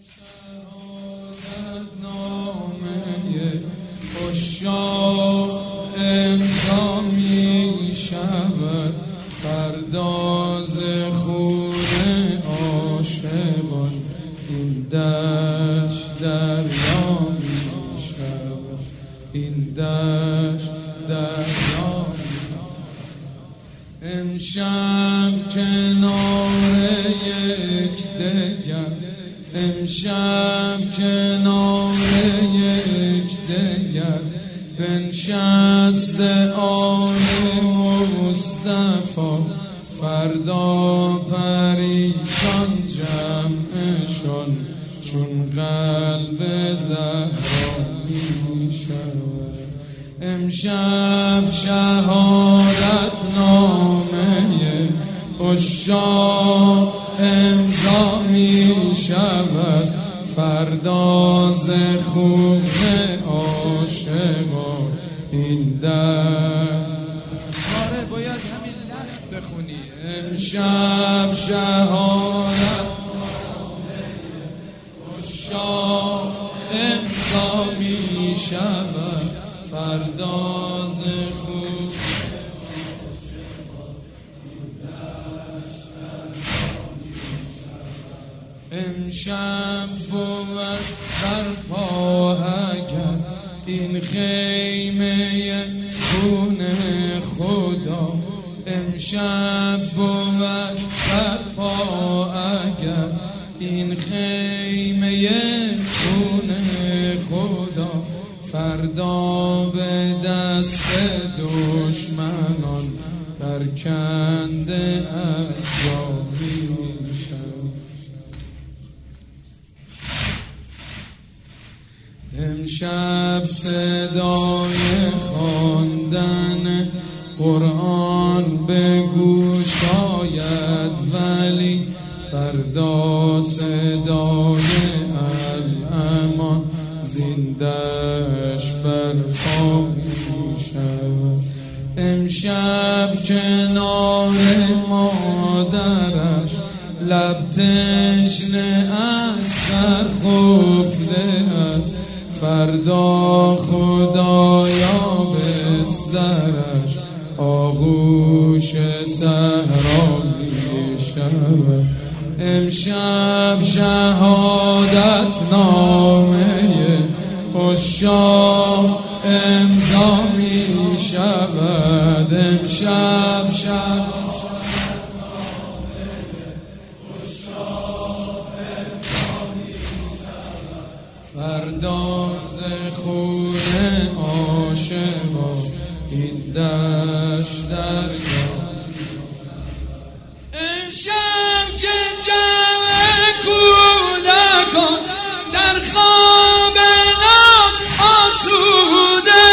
شهادت نامه عشاق امضا می شود فردا ز خون عاشقان این دشت دریا می شود این دشت دریا امشب کنار یکدیگر امشب کنار یکدیگر بنشست آل مصطفی فردا پریشان جمعشان چون قلب زهرا می شود امشب شهادت نامه عشاق امضا می شود فردا ز خون عاشقان این آره باید همین لخت بخونی امشب شهادت عشاق امضا می شود فردا ز خون امشب بود برپا اگر این خیمه خون خدا امشب بود برپا اگر این خیمه خون خدا فردا به دست دشمنان برکنده از جا می شود امشب صدای خواندن قرآن به گوش آید ولی فردا صدای الامان زندش برپا می شود امشب کنار مادرش لب تشنه است در خفته است فردا خدایا بسترش آغوش صحرا می شود امشب شهادت نامه عشاق امضا می شود امشب شهادت نامه عشاق امضا می شود فردا ز خون عاشقان این دشت دریا امشب که جمع کودکان در خواب ناز آسوده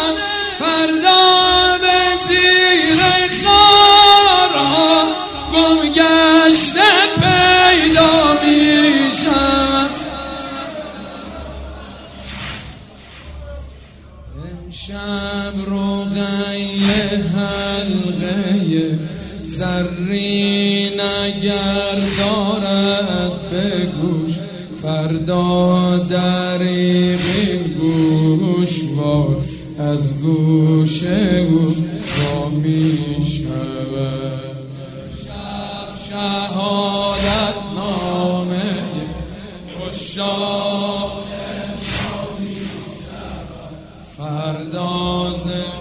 فردا به زیر خارها گم گشته پیدا می شود امشب رقیه حلقه زرین اگر دارد به گوش فردا دریغ گوشوار از گوش او را می شود شب شهادت نامه عشاق فردا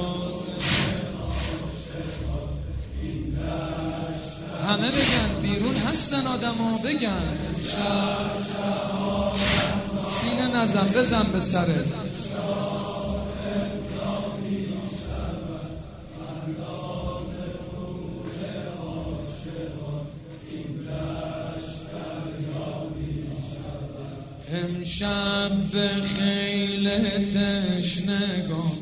همه بگن بیرون هستن آدم ها بگن سینه نزن بزن به سره امشب به خیل تشنگان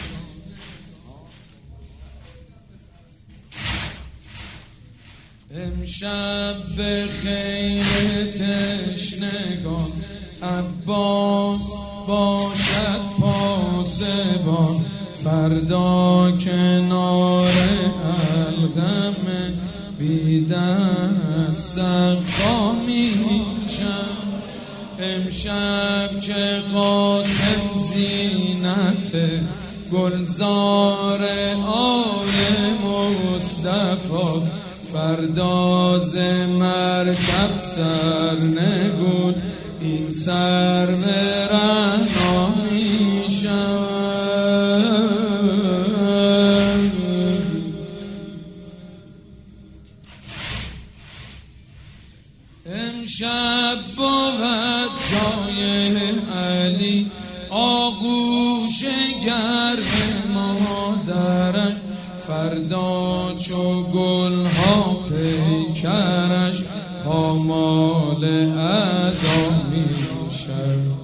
امشب به خیل تشنگان عباس باشد پاسبان فردا کنار الغم بی دست سقا میشم امشب که قاسم زینت گلزار آل مصطفاست، فرداز مرکب سرنگون این سرورنا می شود. امشب بود جای علی آغوش گرم مادرش، فردا چو گلها پیکرش پامال ادا می شود.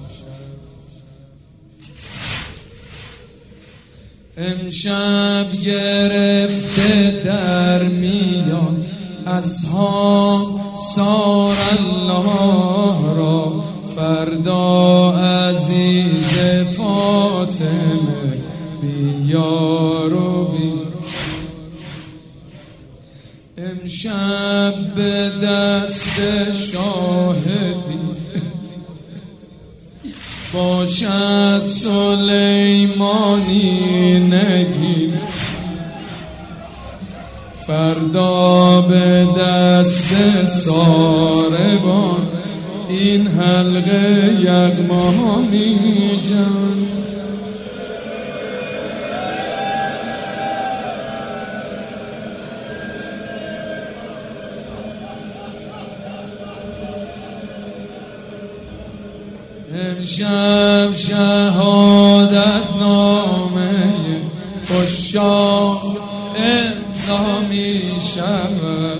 امشب گرفته در میان اصحاب سار الله را، فردا عزیز فاطمه بیار و بی. امشب به دست شاهدی باشد سلیمانی نگین، فردا به دست ساربان این حلقه یغما می شود. امشب شهادت نامه عشاق امضا می شود.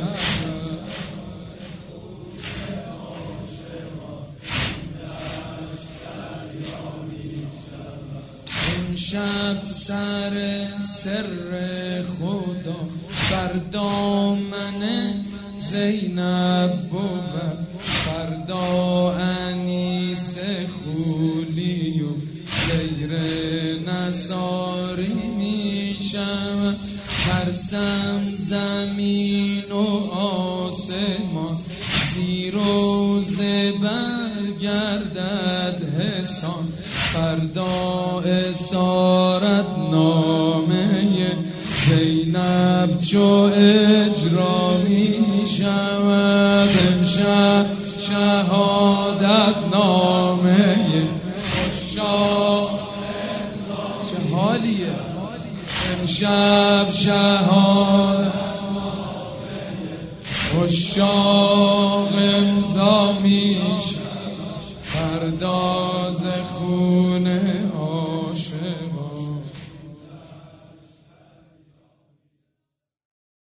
امشب سر خدا بر دامن زینب بود، فردا انیس خولی و غیر نصاری می شود. ترسم زمین و آسمان زیر و زبر گردد حسان، فردا اسارت نامه زینب چو اجرا می شود. امشب شهادت نامه عشاق چه حالیه، امشب شهادت عشاق امضا می شود، فرداز خونه